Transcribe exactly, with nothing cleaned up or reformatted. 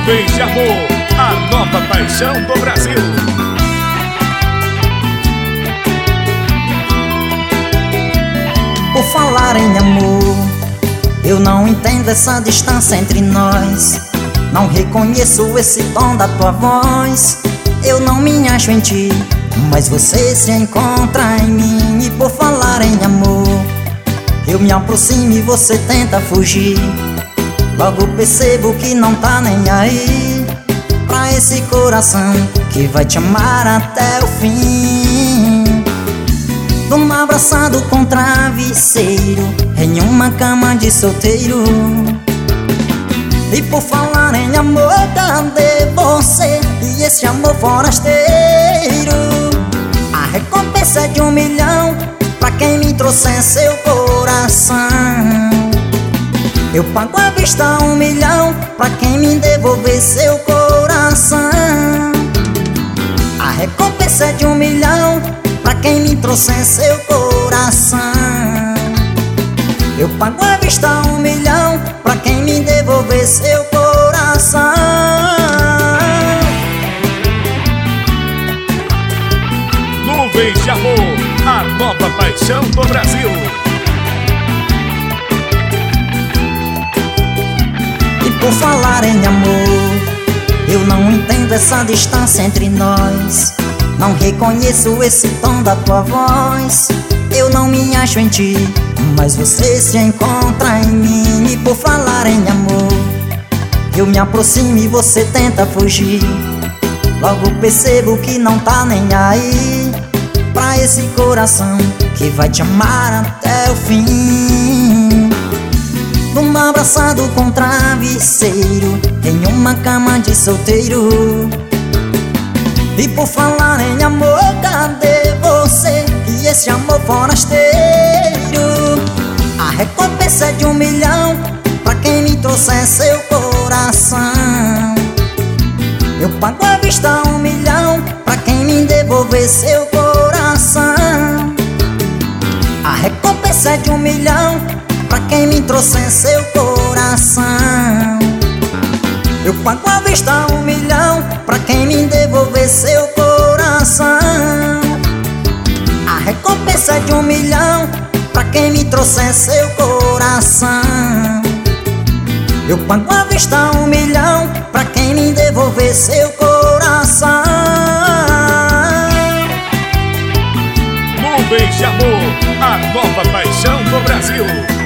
Nuvens de Amor, a nova paixão do Brasil. Por falar em amor, eu não entendo essa distância entre nós. Não reconheço esse tom da tua voz. Eu não me acho em ti, mas você se encontra em mim. E por falar em amor, eu me aproximo e você tenta fugir. Logo percebo que não tá nem aí pra esse coração que vai te amar até o fim. Numa abraçado com travesseiro, em uma cama de solteiro. E por falar em amor, cadê você e esse amor forasteiro? A recompensa é de um milhão pra quem me trouxer seu coração. Eu pago à vista um milhão pra quem me devolver seu coração. A recompensa é de um milhão pra quem me trouxer seu coração. Eu pago à vista um milhão pra quem me devolver seu coração. Nuvens de Amor, a nova paixão do Brasil. E por falar em amor, eu não entendo essa distância entre nós. Não reconheço esse tom da tua voz. Eu não me acho em ti, mas você se encontra em mim. E por falar em amor, eu me aproximo e você tenta fugir. Logo percebo que não tá nem aí pra esse coração que vai te amar até o fim. Numa abraçado com travesseiro, em uma cama de solteiro. E por falar em amor, cadê você e esse amor forasteiro? A recompensa é de um milhão pra quem me trouxer seu coração. Eu pago à vista um milhão pra quem me devolver seu coração. A recompensa é de um milhão pra quem me trouxer seu coração. Eu pago à vista um milhão pra quem me devolver seu coração. A recompensa é de um milhão pra quem me trouxer seu coração. Eu pago à vista um milhão pra quem me devolver seu coração. Nuvens de Amor, a nova paixão do Brasil.